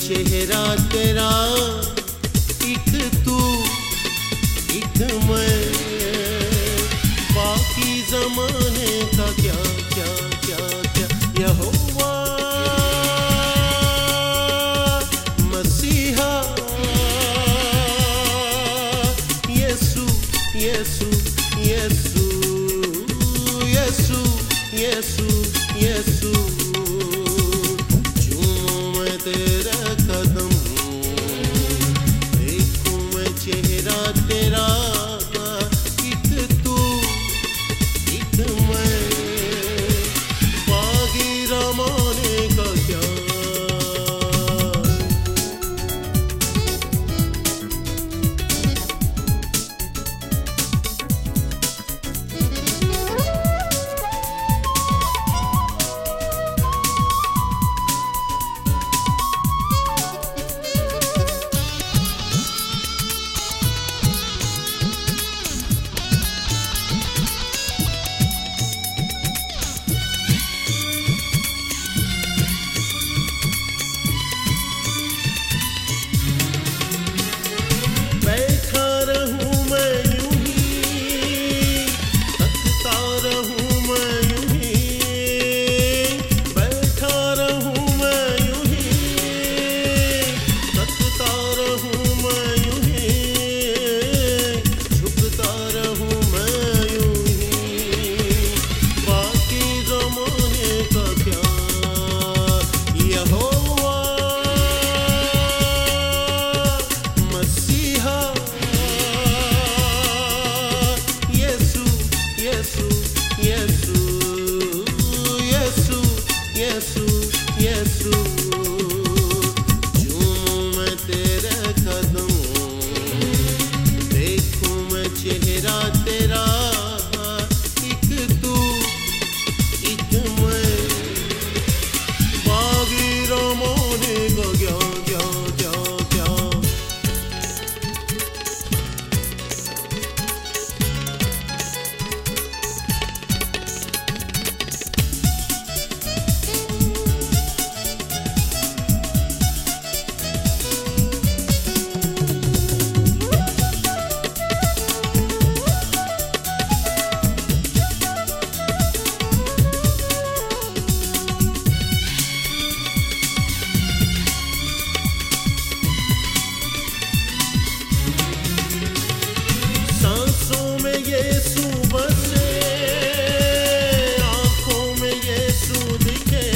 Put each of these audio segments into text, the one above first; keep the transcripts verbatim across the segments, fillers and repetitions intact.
चेहरा तेरा, एक तू एक मैं, बाकी जमाने का क्या क्या क्या क्या। यहोवा मसीहा यीशु यीशु यीशु यीशु यीशु यीशु, चूमूं मैं तेरा कदम, देखूं मैं चेहरा तेरा, एक तू एक मैं, बागी रमाने का क्या। बैठा रहूं मैं यूं ही, तकता रहूं मैं यूं ही, बैठा रहूं मैं यूं ही, तकता रहूं मैं यूं ही, झुकता रहूं मैं यूं ही, बाकी जमाने का क्या। यहोवा मसीहा यीशु यीशु यीशु यीशु यीशु यीशु, चूमूं मैं तेरे कदम, देखूं मैं चेहरा तेरा, एक तू एक मैं, बागी रमाने का क्या क्या क्या क्या। सांसों में यीशु बसे, आँखों में यीशु दिखे,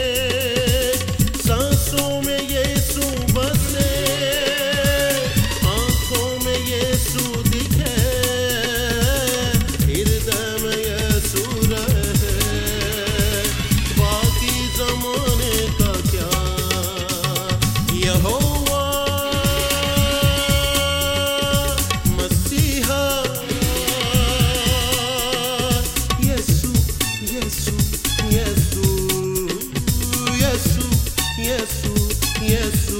सांसों में यीशु बसे, आँखों में यीशु दिखे, हृदय में यीशु रहे, बाकी जमाने का क्या। यहोवा मसीहा यीशु यीशु यीशु यीशु यीशु यीशु